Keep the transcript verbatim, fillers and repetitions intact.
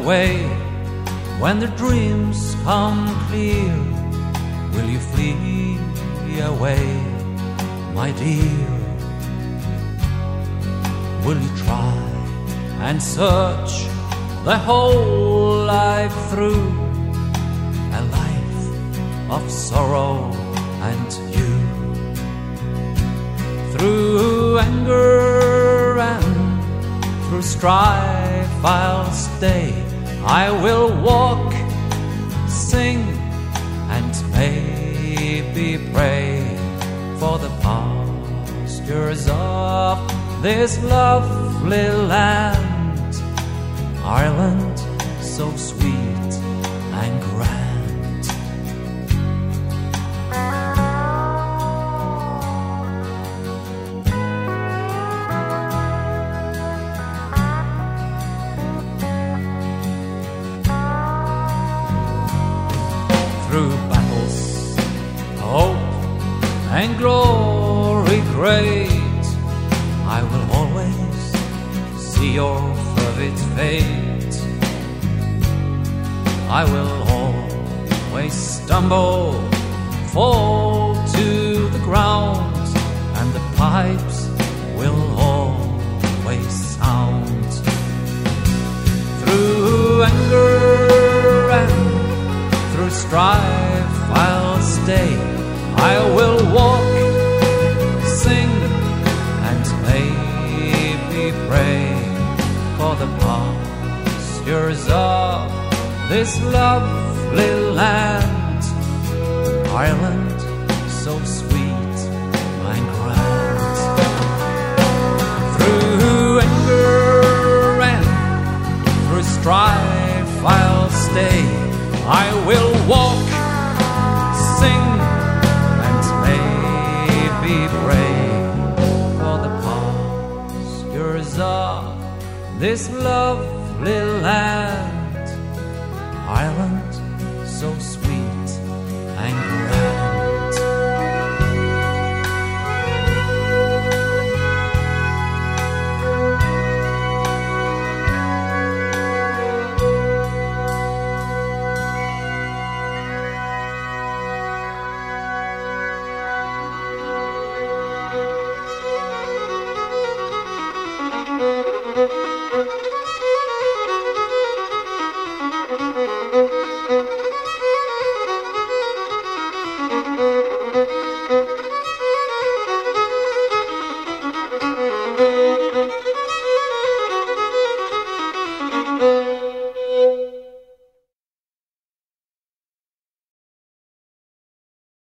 away. When the dreams come clear, will you flee away, my dear? Will you try and search the whole life through, a life of sorrow and you? Through anger and through strife I'll stay. I will walk, sing, and maybe pray for the pastures of this lovely land, Ireland, so sweet and grand. Through battles, hope and glory great, I will always see your fervid fate. I will always stumble, fall to the ground, and the pipes will always sound. Through anger and through strife I'll stay. I will walk, sing, and maybe pray for the pastures of this lovely land, Ireland, so sweet and grand. Through anger and through strife I'll stay. I will walk, sing, and maybe pray for the pastures of this lovely land, Ireland, so sweet and grand.